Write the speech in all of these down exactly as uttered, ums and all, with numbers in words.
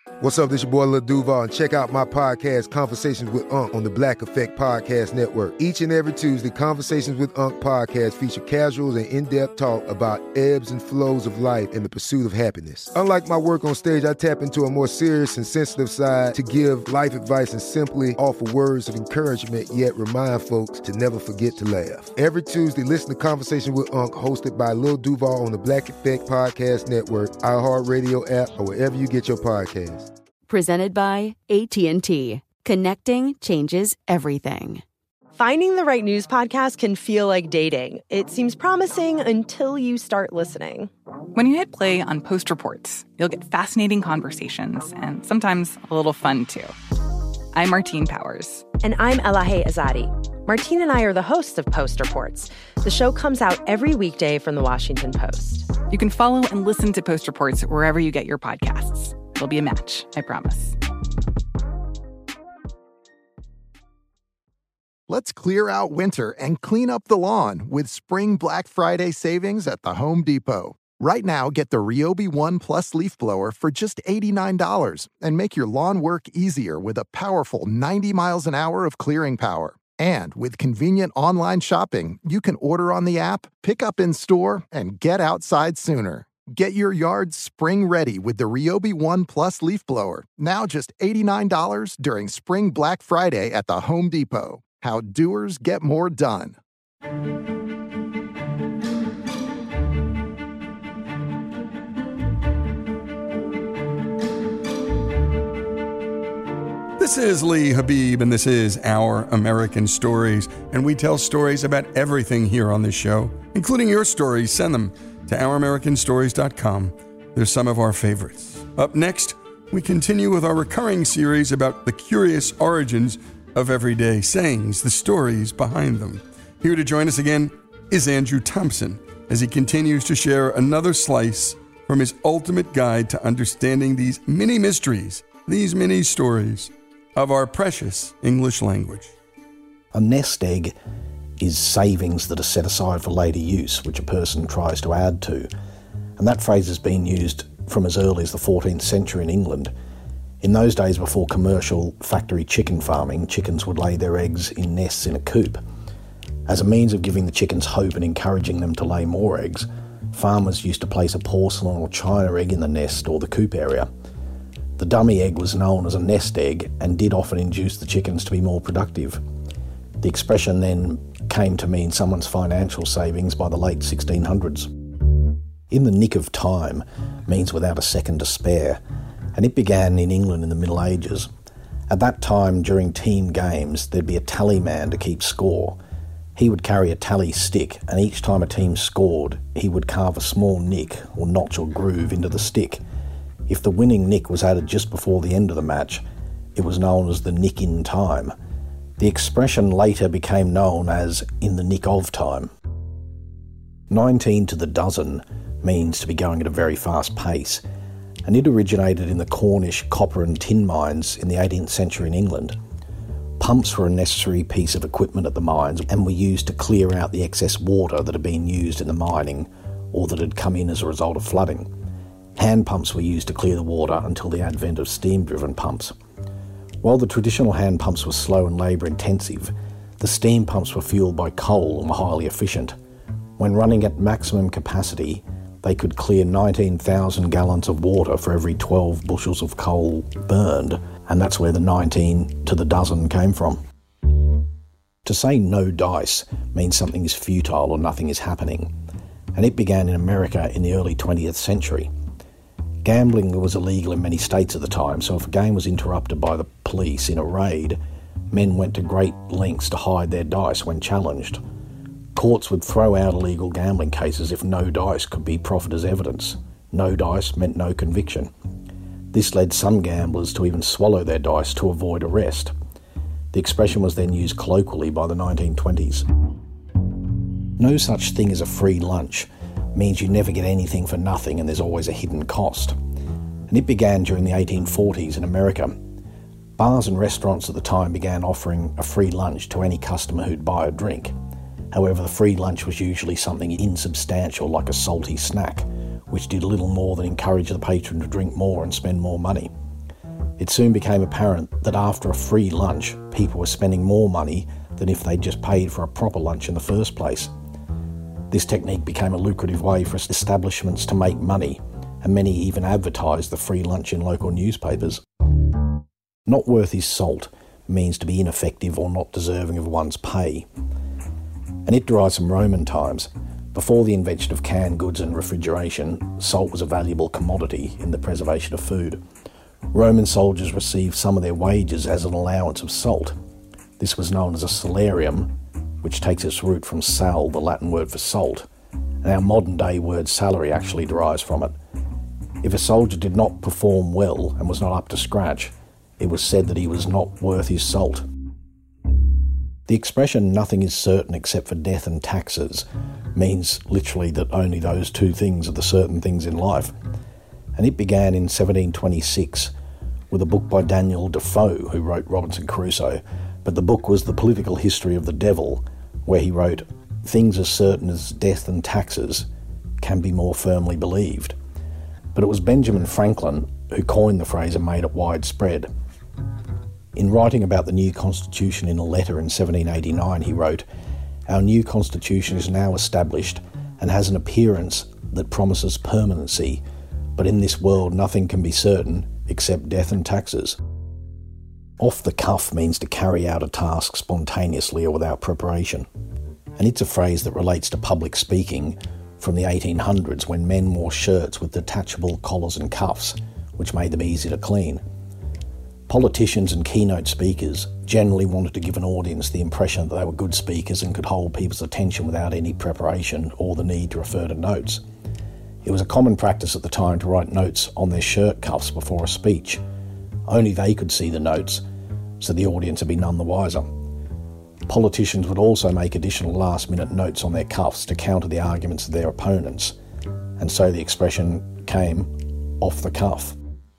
What's up, this your boy Lil Duval, and check out my podcast, Conversations with Unc, on the Black Effect Podcast Network. Each and every Tuesday, Conversations with Unc podcast feature casuals and in-depth talk about ebbs and flows of life and the pursuit of happiness. Unlike my work on stage, I tap into a more serious and sensitive side to give life advice and simply offer words of encouragement, yet remind folks to never forget to laugh. Every Tuesday, listen to Conversations with Unc, hosted by Lil Duval on the Black Effect Podcast Network, iHeartRadio app, or wherever you get your podcasts. Presented by A T and T. Connecting changes everything. Finding the right news podcast can feel like dating. It seems promising until you start listening. When you hit play on Post Reports, you'll get fascinating conversations and sometimes a little fun, too. I'm Martine Powers. And I'm Elahe Azadi. Martine and I are the hosts of Post Reports. The show comes out every weekday from The Washington Post. You can follow and listen to Post Reports wherever you get your podcasts. It'll be a match, I promise. Let's clear out winter and clean up the lawn with Spring Black Friday savings at the Home Depot. Right now, get the Ryobi One Plus leaf blower for just eighty-nine dollars and make your lawn work easier with a powerful ninety miles an hour of clearing power. And with convenient online shopping, you can order on the app, pick up in store, and get outside sooner. Get your yard spring ready with the Ryobi One Plus leaf blower. Now just eighty-nine dollars during Spring Black Friday at the Home Depot. How doers get more done. This is Lee Habib, and this is Our American Stories, and we tell stories about everything here on this show, including your stories. Send them to our american stories dot com. They're some of our favorites. Up next, we continue with our recurring series about the curious origins of everyday sayings, the stories behind them. Here to join us again is Andrew Thompson, as he continues to share another slice from his ultimate guide to understanding these mini mysteries, these mini stories of our precious English language. A nest egg is savings that are set aside for later use, which a person tries to add to. And that phrase has been used from as early as the fourteenth century in England. In those days, before commercial factory chicken farming, chickens would lay their eggs in nests in a coop. As a means of giving the chickens hope and encouraging them to lay more eggs, farmers used to place a porcelain or china egg in the nest or the coop area. The dummy egg was known as a nest egg and did often induce the chickens to be more productive. The expression then came to mean someone's financial savings by the late sixteen hundreds. In the nick of time means without a second to spare, and it began in England in the Middle Ages. At that time, during team games, there'd be a tally man to keep score. He would carry a tally stick, and each time a team scored, he would carve a small nick or notch or groove into the stick. If the winning nick was added just before the end of the match, it was known as the nick in time. The expression later became known as in the nick of time. nineteen to the dozen means to be going at a very fast pace, and it originated in the Cornish copper and tin mines in the eighteenth century in England. Pumps were a necessary piece of equipment at the mines and were used to clear out the excess water that had been used in the mining or that had come in as a result of flooding. Hand pumps were used to clear the water until the advent of steam-driven pumps. While the traditional hand pumps were slow and labour-intensive, the steam pumps were fuelled by coal and were highly efficient. When running at maximum capacity, they could clear nineteen thousand gallons of water for every twelve bushels of coal burned, and that's where the nineteen to the dozen came from. To say no dice means something is futile or nothing is happening, and it began in America in the early twentieth century. Gambling was illegal in many states at the time, so if a game was interrupted by the police in a raid, men went to great lengths to hide their dice when challenged. Courts would throw out illegal gambling cases if no dice could be proffered as evidence. No dice meant no conviction. This led some gamblers to even swallow their dice to avoid arrest. The expression was then used colloquially by the nineteen twenties. No such thing as a free lunch means you never get anything for nothing and there's always a hidden cost. And it began during the eighteen forties in America. Bars and restaurants at the time began offering a free lunch to any customer who'd buy a drink. However, the free lunch was usually something insubstantial like a salty snack, which did little more than encourage the patron to drink more and spend more money. It soon became apparent that after a free lunch, people were spending more money than if they'd just paid for a proper lunch in the first place. This technique became a lucrative way for establishments to make money, and many even advertised the free lunch in local newspapers. Not worth his salt means to be ineffective or not deserving of one's pay. And it derives from Roman times. Before the invention of canned goods and refrigeration, salt was a valuable commodity in the preservation of food. Roman soldiers received some of their wages as an allowance of salt. This was known as a salarium, which takes its root from sal, the Latin word for salt, and our modern-day word salary actually derives from it. If a soldier did not perform well and was not up to scratch, it was said that he was not worth his salt. The expression "nothing is certain except for death and taxes" means literally that only those two things are the certain things in life. And it began in seventeen twenty-six with a book by Daniel Defoe, who wrote Robinson Crusoe, but the book was The Political History of the Devil, where he wrote, "Things as certain as death and taxes can be more firmly believed." But it was Benjamin Franklin who coined the phrase and made it widespread. In writing about the new constitution in a letter in seventeen eighty-nine, he wrote, "Our new constitution is now established and has an appearance that promises permanency, but in this world nothing can be certain except death and taxes." Off the cuff means to carry out a task spontaneously or without preparation. And it's a phrase that relates to public speaking from the eighteen hundreds, when men wore shirts with detachable collars and cuffs, which made them easy to clean. Politicians and keynote speakers generally wanted to give an audience the impression that they were good speakers and could hold people's attention without any preparation or the need to refer to notes. It was a common practice at the time to write notes on their shirt cuffs before a speech. Only they could see the notes, so the audience would be none the wiser. Politicians would also make additional last-minute notes on their cuffs to counter the arguments of their opponents, and so the expression came off the cuff.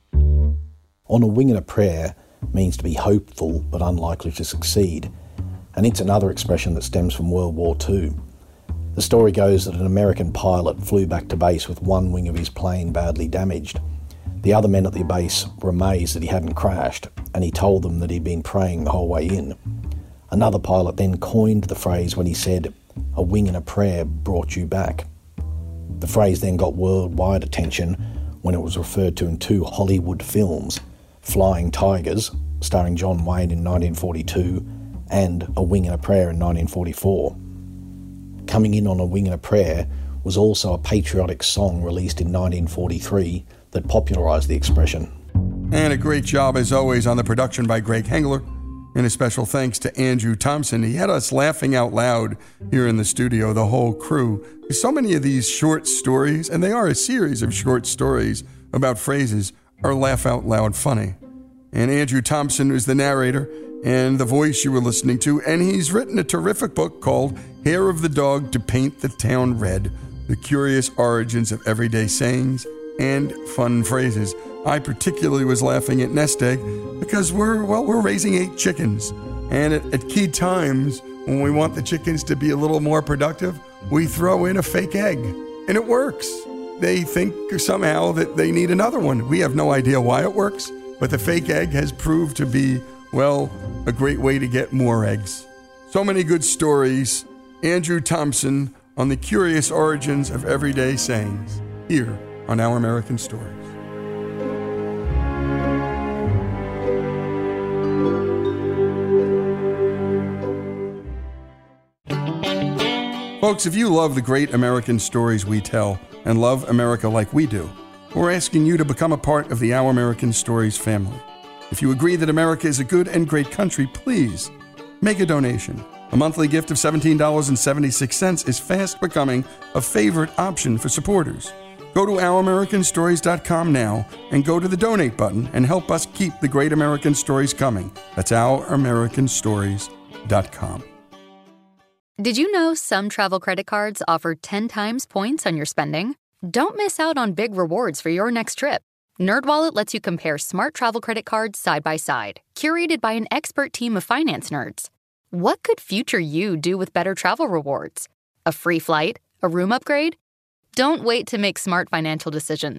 On a wing and a prayer means to be hopeful but unlikely to succeed, and it's another expression that stems from World War Two. The story goes that an American pilot flew back to base with one wing of his plane badly damaged. The other men at the base were amazed that he hadn't crashed, and he told them that he'd been praying the whole way in. Another pilot then coined the phrase when he said, "A wing and a prayer brought you back." The phrase then got worldwide attention when it was referred to in two Hollywood films, Flying Tigers, starring John Wayne in nineteen forty-two, and A Wing and a Prayer in nineteen forty-four. Coming in on A Wing and a Prayer was also a patriotic song released in nineteen forty-three that popularised the expression. And a great job, as always, on the production by Greg Hengler. And a special thanks to Andrew Thompson. He had us laughing out loud here in the studio, the whole crew. There's so many of these short stories, and they are a series of short stories about phrases, are laugh out loud funny. And Andrew Thompson is the narrator and the voice you were listening to, and he's written a terrific book called Hair of the Dog to Paint the Town Red, The Curious Origins of Everyday Sayings and Fun Phrases. I particularly was laughing at Nest Egg because we're, well, we're raising eight chickens. And at, at key times, when we want the chickens to be a little more productive, we throw in a fake egg. And it works. They think somehow that they need another one. We have no idea why it works, but the fake egg has proved to be, well, a great way to get more eggs. So many good stories. Andrew Thompson on the curious origins of everyday sayings here on Our American Stories. Folks, if you love the great American stories we tell and love America like we do, we're asking you to become a part of the Our American Stories family. If you agree that America is a good and great country, please make a donation. A monthly gift of seventeen dollars and seventy-six cents is fast becoming a favorite option for supporters. Go to our american stories dot com now and go to the donate button and help us keep the great American stories coming. That's our american stories dot com. Did you know some travel credit cards offer ten times points on your spending? Don't miss out on big rewards for your next trip. NerdWallet lets you compare smart travel credit cards side by side, curated by an expert team of finance nerds. What could future you do with better travel rewards? A free flight? A room upgrade? Don't wait to make smart financial decisions.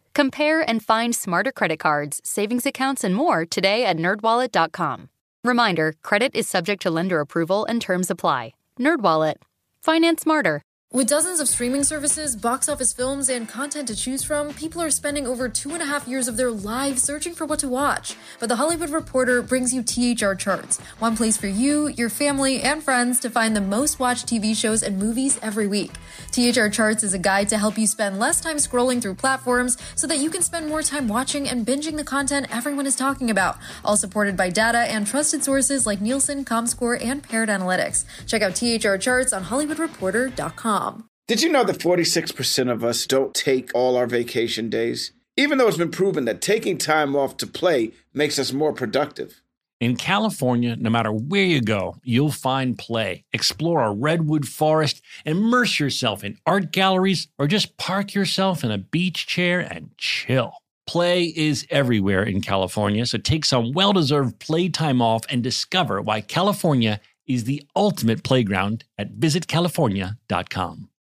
Compare and find smarter credit cards, savings accounts, and more today at nerd wallet dot com. Reminder, credit is subject to lender approval and terms apply. NerdWallet. Finance smarter. With dozens of streaming services, box office films, and content to choose from, people are spending over two and a half years of their lives searching for what to watch. But The Hollywood Reporter brings you T H R Charts, one place for you, your family, and friends to find the most watched T V shows and movies every week. T H R Charts is a guide to help you spend less time scrolling through platforms so that you can spend more time watching and binging the content everyone is talking about, all supported by data and trusted sources like Nielsen, ComScore, and Paired Analytics. Check out T H R Charts on hollywood reporter dot com. Did you know that forty-six percent of us don't take all our vacation days? Even though it's been proven that taking time off to play makes us more productive. In California, no matter where you go, you'll find play. Explore a redwood forest, immerse yourself in art galleries, or just park yourself in a beach chair and chill. Play is everywhere in California, so take some well-deserved playtime off and discover why California is the ultimate playground at visit california dot com.